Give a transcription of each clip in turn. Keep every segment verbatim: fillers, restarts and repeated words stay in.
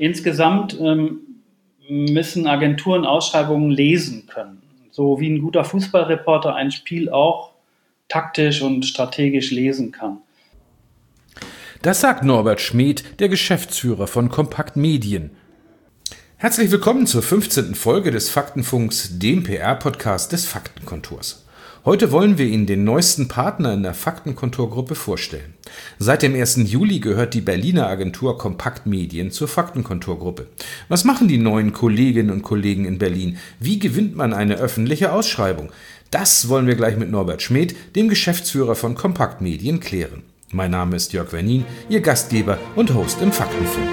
insgesamt ähm, müssen Agenturen Ausschreibungen lesen können. So wie ein guter Fußballreporter ein Spiel auch taktisch und strategisch lesen kann. Das sagt Norbert Schmid, der Geschäftsführer von Kompakt Medien. Herzlich willkommen zur fünfzehnten Folge des Faktenfunks, dem P R-Podcast des Faktenkontors. Heute wollen wir Ihnen den neuesten Partner in der Faktenkontor-Gruppe vorstellen. Seit dem ersten Juli gehört die Berliner Agentur Kompakt Medien zur Faktenkontor-Gruppe. Was machen die neuen Kolleginnen und Kollegen in Berlin? Wie gewinnt man eine öffentliche Ausschreibung? Das wollen wir gleich mit Norbert Schmid, dem Geschäftsführer von Kompakt Medien, klären. Mein Name ist Jörg Wernin, Ihr Gastgeber und Host im Faktenfunk.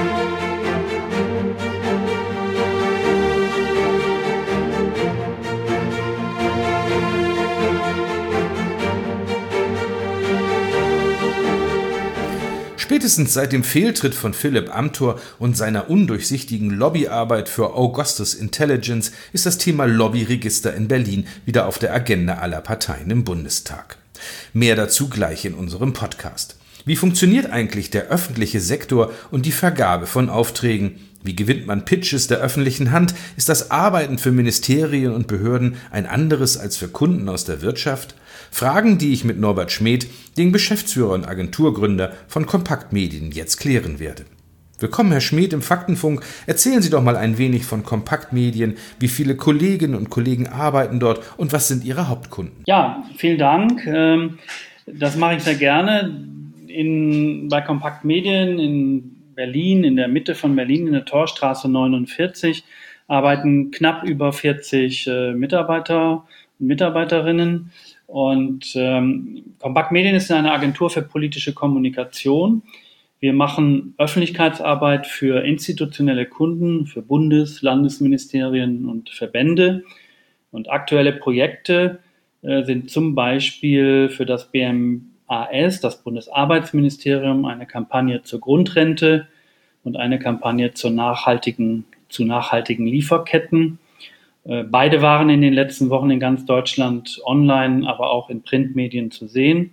Spätestens seit dem Fehltritt von Philipp Amthor und seiner undurchsichtigen Lobbyarbeit für Augustus Intelligence ist das Thema Lobbyregister in Berlin wieder auf der Agenda aller Parteien im Bundestag. Mehr dazu gleich in unserem Podcast. Wie funktioniert eigentlich der öffentliche Sektor und die Vergabe von Aufträgen? Wie gewinnt man Pitches der öffentlichen Hand? Ist das Arbeiten für Ministerien und Behörden ein anderes als für Kunden aus der Wirtschaft? Fragen, die ich mit Norbert Schmid, dem Geschäftsführer und Agenturgründer von Kompakt Medien, jetzt klären werde. Willkommen, Herr Schmid, im Faktenfunk. Erzählen Sie doch mal ein wenig von Kompakt Medien. Wie viele Kolleginnen und Kollegen arbeiten dort und was sind Ihre Hauptkunden? Ja, vielen Dank. Das mache ich sehr gerne. In, bei Kompakt Medien in Berlin, in der Mitte von Berlin, in der Torstraße neunundvierzig, arbeiten knapp über vierzig Mitarbeiter und Mitarbeiterinnen. Und ähm, Kompakt Medien ist eine Agentur für politische Kommunikation. Wir machen Öffentlichkeitsarbeit für institutionelle Kunden, für Bundes-, Landesministerien und Verbände. Und aktuelle Projekte äh, sind zum Beispiel für das B M A S, das Bundesarbeitsministerium, eine Kampagne zur Grundrente und eine Kampagne zur nachhaltigen, zu nachhaltigen Lieferketten. Beide waren in den letzten Wochen in ganz Deutschland online, aber auch in Printmedien zu sehen.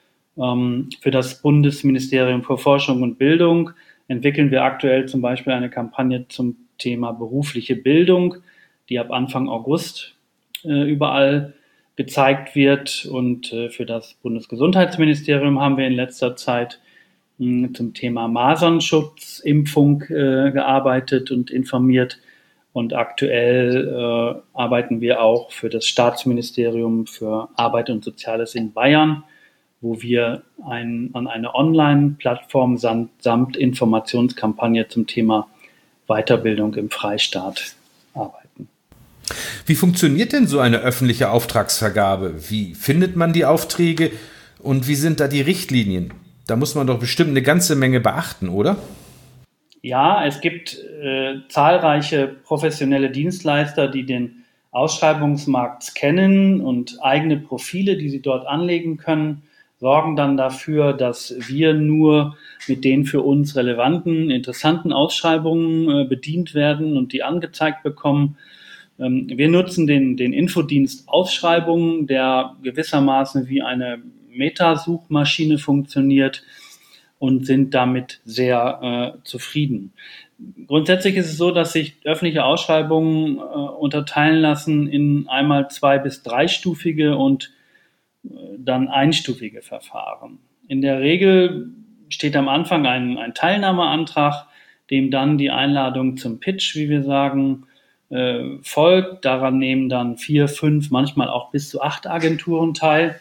Für das Bundesministerium für Forschung und Bildung entwickeln wir aktuell zum Beispiel eine Kampagne zum Thema berufliche Bildung, die ab Anfang August überall gezeigt wird. Und für das Bundesgesundheitsministerium haben wir in letzter Zeit zum Thema Masernschutzimpfung gearbeitet und informiert. Und aktuell äh, arbeiten wir auch für das Staatsministerium für Arbeit und Soziales in Bayern, wo wir ein, an einer Online-Plattform samt, samt Informationskampagne zum Thema Weiterbildung im Freistaat arbeiten. Wie funktioniert denn so eine öffentliche Auftragsvergabe? Wie findet man die Aufträge und wie sind da die Richtlinien? Da muss man doch bestimmt eine ganze Menge beachten, oder? Ja, es gibt äh, zahlreiche professionelle Dienstleister, die den Ausschreibungsmarkt scannen und eigene Profile, die sie dort anlegen können, sorgen dann dafür, dass wir nur mit den für uns relevanten, interessanten Ausschreibungen äh, bedient werden und die angezeigt bekommen. Ähm, wir nutzen den, den Infodienst Ausschreibungen, der gewissermaßen wie eine Metasuchmaschine funktioniert, und sind damit sehr äh, zufrieden. Grundsätzlich ist es so, dass sich öffentliche Ausschreibungen äh, unterteilen lassen in einmal zwei- bis dreistufige und äh, dann einstufige Verfahren. In der Regel steht am Anfang ein, ein Teilnahmeantrag, dem dann die Einladung zum Pitch, wie wir sagen, äh, folgt. Daran nehmen dann vier, fünf, manchmal auch bis zu acht Agenturen teil.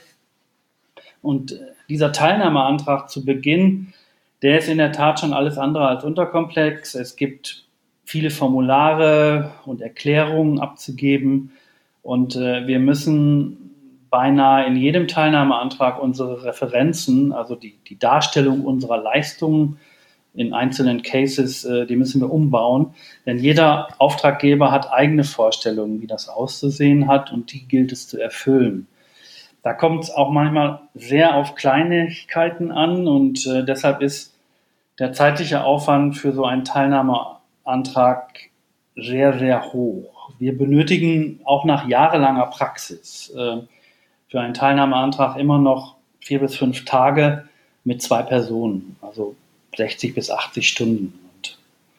Und dieser Teilnahmeantrag zu Beginn, der ist in der Tat schon alles andere als unterkomplex. Es gibt viele Formulare und Erklärungen abzugeben und äh, wir müssen beinahe in jedem Teilnahmeantrag unsere Referenzen, also die, die Darstellung unserer Leistungen in einzelnen Cases, äh, die müssen wir umbauen. Denn jeder Auftraggeber hat eigene Vorstellungen, wie das auszusehen hat und die gilt es zu erfüllen. Da kommt es auch manchmal sehr auf Kleinigkeiten an und äh, deshalb ist der zeitliche Aufwand für so einen Teilnahmeantrag sehr, sehr hoch. Wir benötigen auch nach jahrelanger Praxis äh, für einen Teilnahmeantrag immer noch vier bis fünf Tage mit zwei Personen, also sechzig bis achtzig Stunden. Und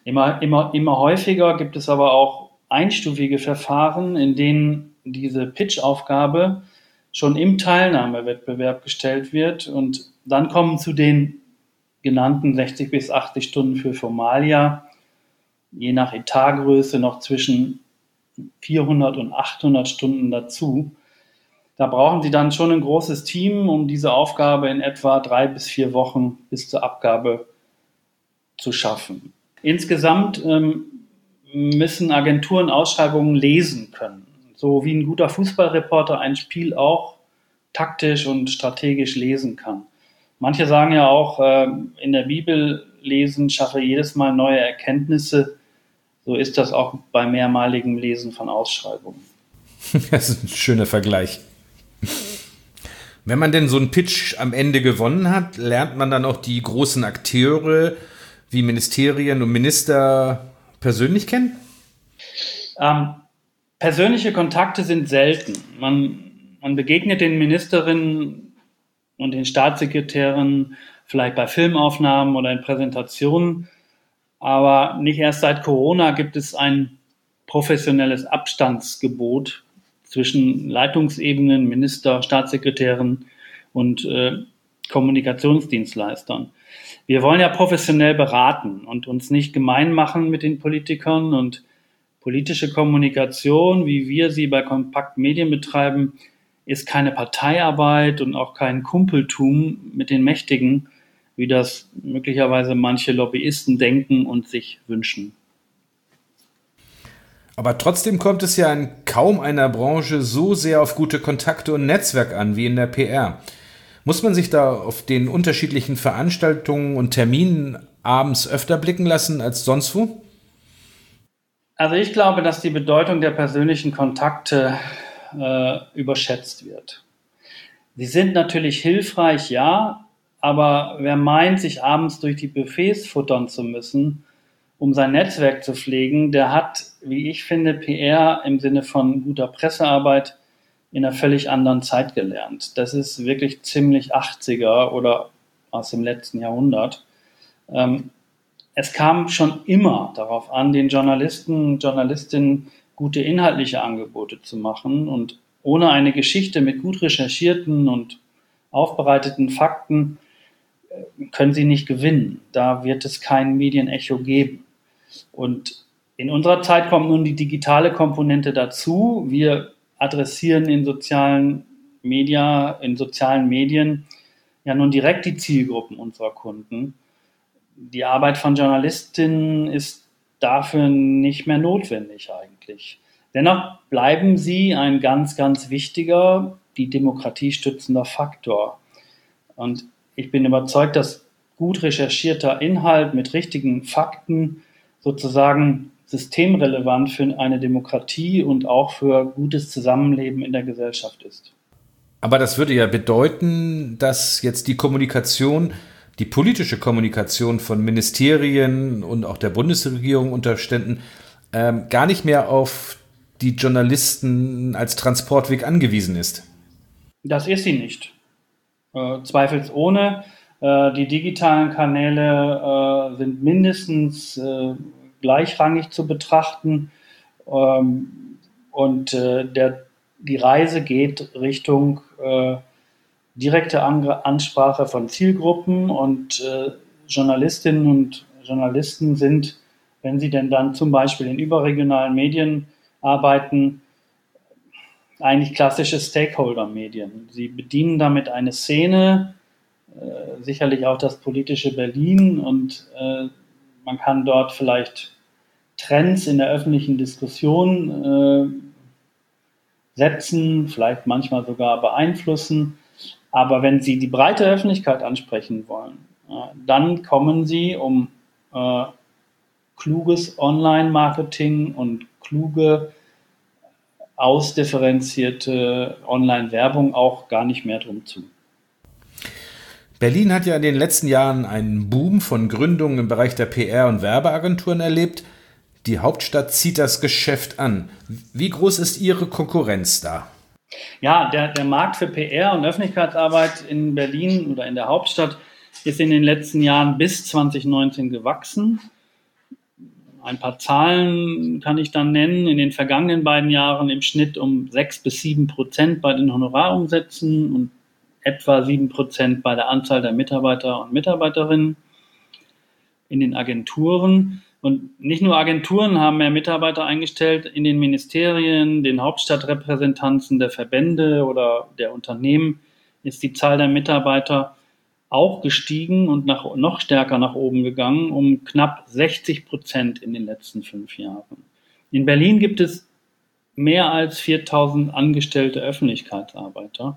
Immer, immer, immer häufiger gibt es aber auch einstufige Verfahren, in denen diese Pitch-Aufgabe schon im Teilnahmewettbewerb gestellt wird und dann kommen zu den genannten sechzig bis achtzig Stunden für Formalia, je nach Etatgröße noch zwischen vierhundert und achthundert Stunden dazu. Da brauchen Sie dann schon ein großes Team, um diese Aufgabe in etwa drei bis vier Wochen bis zur Abgabe zu schaffen. Insgesamt ähm, müssen Agenturen Ausschreibungen lesen können, so wie ein guter Fußballreporter ein Spiel auch taktisch und strategisch lesen kann. Manche sagen ja auch, äh, in der Bibel lesen schaffe jedes Mal neue Erkenntnisse. So ist das auch bei mehrmaligem Lesen von Ausschreibungen. Das ist ein schöner Vergleich. Wenn man denn so einen Pitch am Ende gewonnen hat, lernt man dann auch die großen Akteure wie Ministerien und Minister persönlich kennen? Ähm, persönliche Kontakte sind selten. Man, man begegnet den Ministerinnen und den Staatssekretären vielleicht bei Filmaufnahmen oder in Präsentationen, aber nicht erst seit Corona gibt es ein professionelles Abstandsgebot zwischen Leitungsebenen, Minister, Staatssekretären und äh, Kommunikationsdienstleistern. Wir wollen ja professionell beraten und uns nicht gemein machen mit den Politikern, und politische Kommunikation, wie wir sie bei Kompakt Medien betreiben, ist keine Parteiarbeit und auch kein Kumpeltum mit den Mächtigen, wie das möglicherweise manche Lobbyisten denken und sich wünschen. Aber trotzdem kommt es ja in kaum einer Branche so sehr auf gute Kontakte und Netzwerk an wie in der P R. Muss man sich da auf den unterschiedlichen Veranstaltungen und Terminen abends öfter blicken lassen als sonst wo? Also ich glaube, dass die Bedeutung der persönlichen Kontakte äh, überschätzt wird. Sie sind natürlich hilfreich, ja, aber wer meint, sich abends durch die Buffets futtern zu müssen, um sein Netzwerk zu pflegen, der hat, wie ich finde, P R im Sinne von guter Pressearbeit in einer völlig anderen Zeit gelernt. Das ist wirklich ziemlich achtziger oder aus dem letzten Jahrhundert. Ähm, es kam schon immer darauf an, den Journalisten und Journalistinnen gute inhaltliche Angebote zu machen, und ohne eine Geschichte mit gut recherchierten und aufbereiteten Fakten können sie nicht gewinnen. Da wird es kein Medienecho geben. Und in unserer Zeit kommt nun die digitale Komponente dazu. Wir adressieren in sozialen Media, in sozialen Medien ja nun direkt die Zielgruppen unserer Kunden. Die Arbeit von Journalistinnen ist dafür nicht mehr notwendig eigentlich. Dennoch bleiben sie ein ganz, ganz wichtiger, die Demokratie stützender Faktor. Und ich bin überzeugt, dass gut recherchierter Inhalt mit richtigen Fakten sozusagen systemrelevant für eine Demokratie und auch für gutes Zusammenleben in der Gesellschaft ist. Aber das würde ja bedeuten, dass jetzt die Kommunikation, die politische Kommunikation von Ministerien und auch der Bundesregierung unter Ständen ähm, gar nicht mehr auf die Journalisten als Transportweg angewiesen ist. Das ist sie nicht. Äh, zweifelsohne. Äh, die digitalen Kanäle äh, sind mindestens äh, gleichrangig zu betrachten, ähm, und äh, der, die Reise geht Richtung äh, direkte Ansprache von Zielgruppen, und äh, Journalistinnen und Journalisten sind, wenn sie denn dann zum Beispiel in überregionalen Medien arbeiten, eigentlich klassische Stakeholder-Medien. Sie bedienen damit eine Szene, äh, sicherlich auch das politische Berlin, und äh, man kann dort vielleicht Trends in der öffentlichen Diskussion äh, setzen, vielleicht manchmal sogar beeinflussen. Aber wenn Sie die breite Öffentlichkeit ansprechen wollen, äh, dann kommen Sie um äh, kluges Online-Marketing und kluge, ausdifferenzierte Online-Werbung auch gar nicht mehr drum zu. Berlin hat ja in den letzten Jahren einen Boom von Gründungen im Bereich der P R- und Werbeagenturen erlebt. Die Hauptstadt zieht das Geschäft an. Wie groß ist Ihre Konkurrenz da? Ja, der, der Markt für P R und Öffentlichkeitsarbeit in Berlin oder in der Hauptstadt ist in den letzten Jahren bis zwanzig neunzehn gewachsen. Ein paar Zahlen kann ich dann nennen. In den vergangenen beiden Jahren im Schnitt um sechs bis sieben Prozent bei den Honorarumsätzen und etwa sieben Prozent bei der Anzahl der Mitarbeiter und Mitarbeiterinnen in den Agenturen. Und nicht nur Agenturen haben mehr Mitarbeiter eingestellt, in den Ministerien, den Hauptstadtrepräsentanzen der Verbände oder der Unternehmen ist die Zahl der Mitarbeiter auch gestiegen und nach, noch stärker nach oben gegangen, um knapp sechzig Prozent in den letzten fünf Jahren. In Berlin gibt es mehr als viertausend angestellte Öffentlichkeitsarbeiter.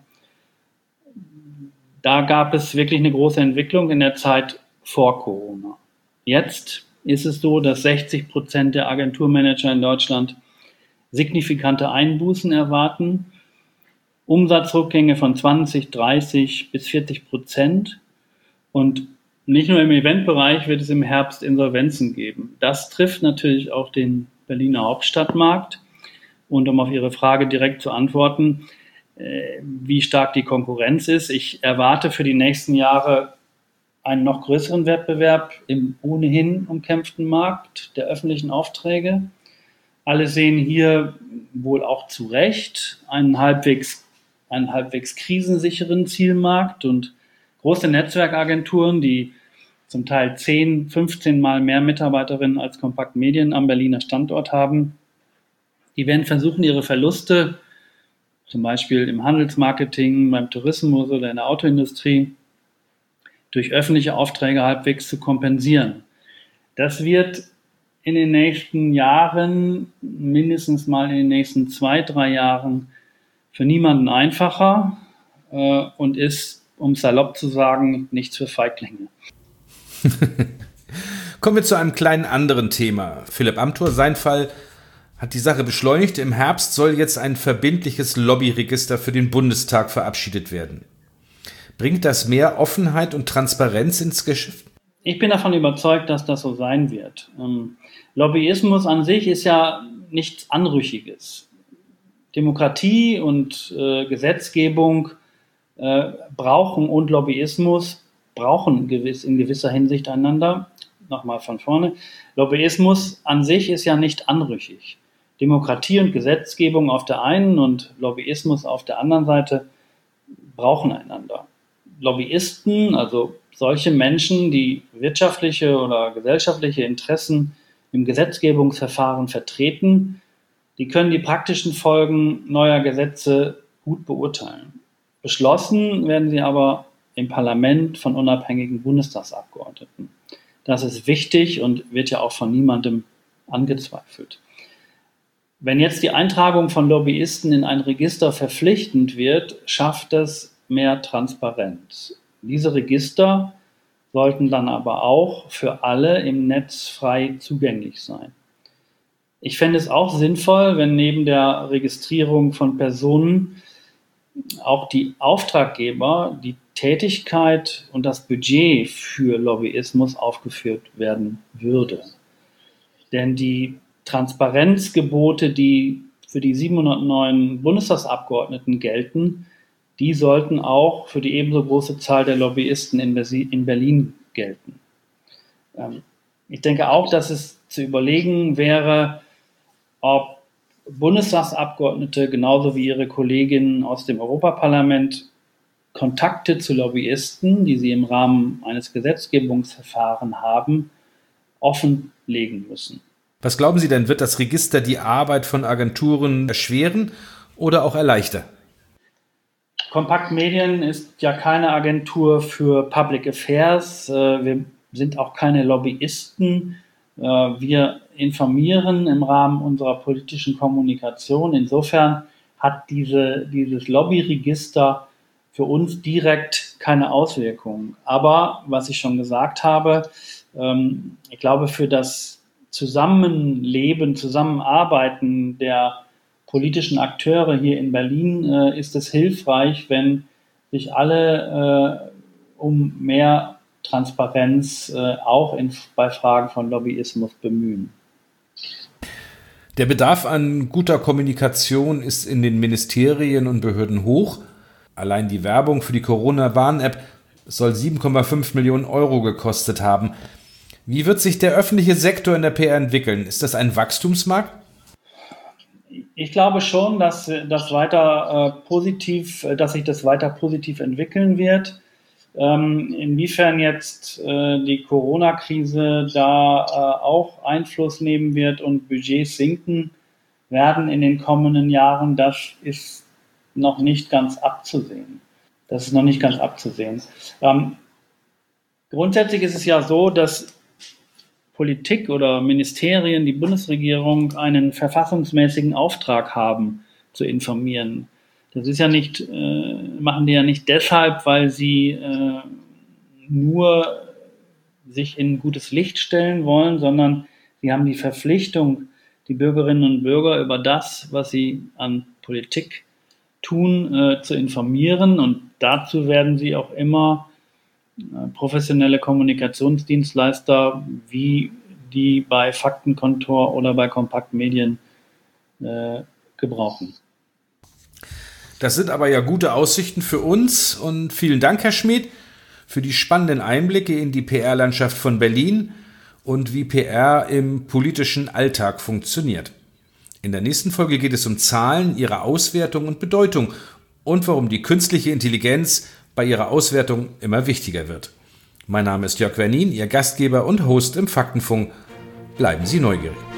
Da gab es wirklich eine große Entwicklung in der Zeit vor Corona. Jetzt ist es so, dass sechzig Prozent der Agenturmanager in Deutschland signifikante Einbußen erwarten, Umsatzrückgänge von zwanzig, dreißig bis vierzig Prozent. Und nicht nur im Eventbereich wird es im Herbst Insolvenzen geben. Das trifft natürlich auch den Berliner Hauptstadtmarkt. Und um auf Ihre Frage direkt zu antworten, äh, wie stark die Konkurrenz ist, ich erwarte für die nächsten Jahre einen noch größeren Wettbewerb im ohnehin umkämpften Markt der öffentlichen Aufträge. Alle sehen hier wohl auch zu Recht einen halbwegs, einen halbwegs krisensicheren Zielmarkt und große Netzwerkagenturen, die zum Teil zehn, fünfzehn Mal mehr Mitarbeiterinnen als Kompakt Medien am Berliner Standort haben, die werden versuchen, ihre Verluste, zum Beispiel im Handelsmarketing, beim Tourismus oder in der Autoindustrie, durch öffentliche Aufträge halbwegs zu kompensieren. Das wird in den nächsten Jahren, mindestens mal in den nächsten zwei, drei Jahren, für niemanden einfacher äh, und ist, um salopp zu sagen, nichts für Feiglinge. Kommen wir zu einem kleinen anderen Thema. Philipp Amthor, sein Fall hat die Sache beschleunigt. Im Herbst soll jetzt ein verbindliches Lobbyregister für den Bundestag verabschiedet werden. Bringt das mehr Offenheit und Transparenz ins Geschäft? Ich bin davon überzeugt, dass das so sein wird. Ähm, Lobbyismus an sich ist ja nichts Anrüchiges. Demokratie und äh, Gesetzgebung äh, brauchen und Lobbyismus brauchen gewiss, in gewisser Hinsicht einander. Nochmal von vorne. Lobbyismus an sich ist ja nicht anrüchig. Demokratie und Gesetzgebung auf der einen und Lobbyismus auf der anderen Seite brauchen einander. Lobbyisten, also solche Menschen, die wirtschaftliche oder gesellschaftliche Interessen im Gesetzgebungsverfahren vertreten, die können die praktischen Folgen neuer Gesetze gut beurteilen. Beschlossen werden sie aber im Parlament von unabhängigen Bundestagsabgeordneten. Das ist wichtig und wird ja auch von niemandem angezweifelt. Wenn jetzt die Eintragung von Lobbyisten in ein Register verpflichtend wird, schafft es mehr Transparenz. Diese Register sollten dann aber auch für alle im Netz frei zugänglich sein. Ich fände es auch sinnvoll, wenn neben der Registrierung von Personen auch die Auftraggeber, die Tätigkeit und das Budget für Lobbyismus aufgeführt werden würde. Denn die Transparenzgebote, die für die siebenhundertneun Bundestagsabgeordneten gelten, die sollten auch für die ebenso große Zahl der Lobbyisten in Berlin gelten. Ich denke auch, dass es zu überlegen wäre, ob Bundestagsabgeordnete genauso wie ihre Kolleginnen aus dem Europaparlament Kontakte zu Lobbyisten, die sie im Rahmen eines Gesetzgebungsverfahrens haben, offenlegen müssen. Was glauben Sie denn, wird das Register die Arbeit von Agenturen erschweren oder auch erleichtern? Kompakt Medien ist ja keine Agentur für Public Affairs. Wir sind auch keine Lobbyisten. Wir informieren im Rahmen unserer politischen Kommunikation. Insofern hat diese, dieses Lobbyregister für uns direkt keine Auswirkungen. Aber, was ich schon gesagt habe, ich glaube, für das Zusammenleben, Zusammenarbeiten der politischen Akteure hier in Berlin äh, ist es hilfreich, wenn sich alle äh, um mehr Transparenz äh, auch in, bei Fragen von Lobbyismus bemühen. Der Bedarf an guter Kommunikation ist in den Ministerien und Behörden hoch. Allein die Werbung für die Corona-Warn-App soll sieben Komma fünf Millionen Euro gekostet haben. Wie wird sich der öffentliche Sektor in der P R entwickeln? Ist das ein Wachstumsmarkt? Ich glaube schon, dass das weiter äh, positiv, dass sich das weiter positiv entwickeln wird. Ähm, inwiefern jetzt äh, die Corona-Krise da äh, auch Einfluss nehmen wird und Budgets sinken werden in den kommenden Jahren, das ist noch nicht ganz abzusehen. Das ist noch nicht ganz abzusehen. Ähm, grundsätzlich ist es ja so, dass Politik oder Ministerien, die Bundesregierung einen verfassungsmäßigen Auftrag haben, zu informieren. Das ist ja nicht, äh, machen die ja nicht deshalb, weil sie äh, nur sich in gutes Licht stellen wollen, sondern sie haben die Verpflichtung, die Bürgerinnen und Bürger über das, was sie an Politik tun, äh, zu informieren. Und dazu werden sie auch immer professionelle Kommunikationsdienstleister wie die bei Faktenkontor oder bei Kompaktmedien äh, gebrauchen. Das sind aber ja gute Aussichten für uns und vielen Dank, Herr Schmid, für die spannenden Einblicke in die P R-Landschaft von Berlin und wie P R im politischen Alltag funktioniert. In der nächsten Folge geht es um Zahlen, ihre Auswertung und Bedeutung und warum die künstliche Intelligenz bei ihrer Auswertung immer wichtiger wird. Mein Name ist Jörg Wernin, Ihr Gastgeber und Host im Faktenfunk. Bleiben Sie neugierig.